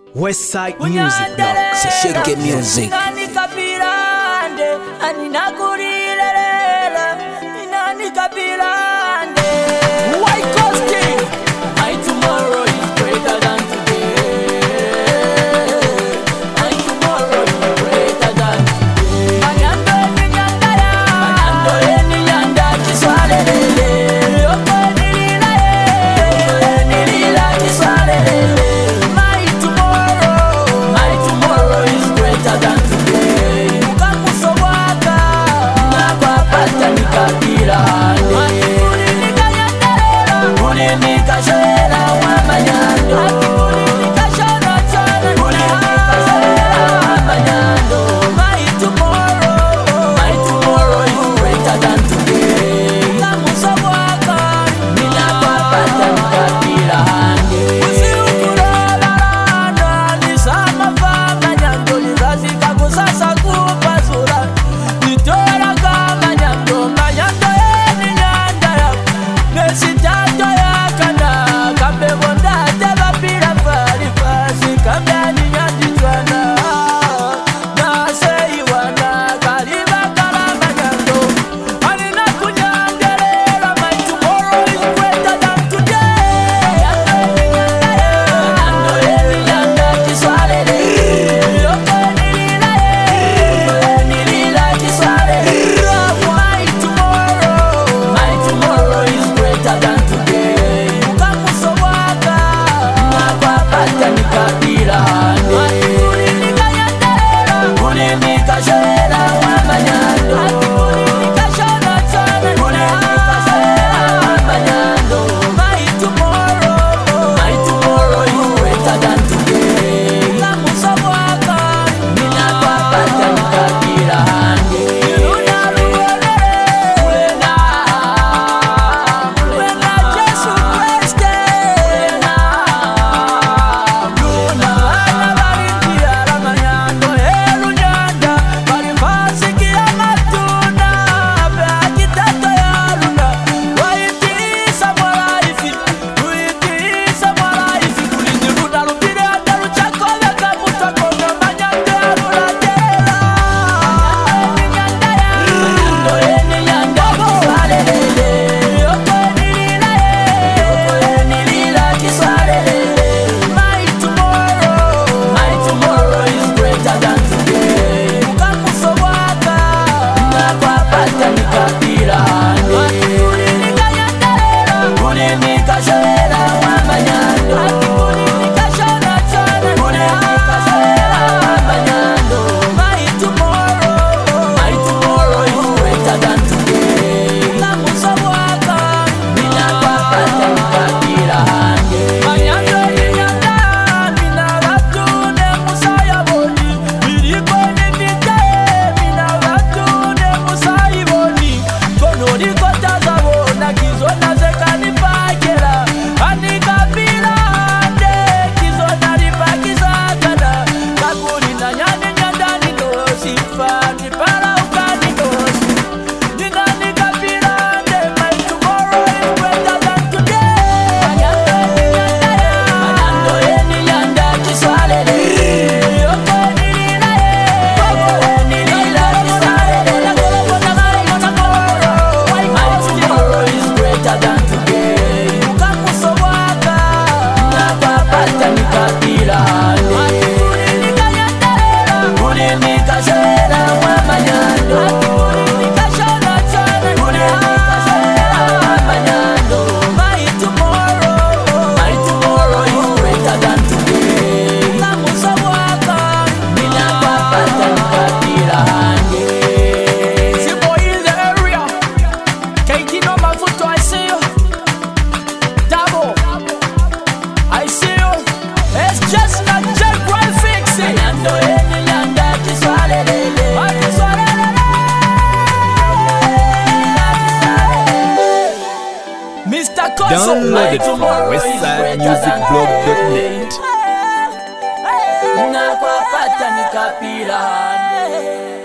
Westside Music Blog. So shake music. White Coasting. My tomorrow is greater than today. My tomorrow is greater than today. Manyando eni nyanda kiswalele. Yoko nilila kiswalele. My tomorrow is greater than today. Ukamuso waka na papata nikabila. Nikashera wamanyando nikashona chana wamanyando. My tomorrow is greater than today. Kamusa waka ninapapata nikabila hange. Usiukuralana nisama famanyando nizazika kusasa kupasura. Nitora kamanyando manyando eni nyanda ya nesitato ya Download it from westsidemusicblog.net. Nakwapata nikapila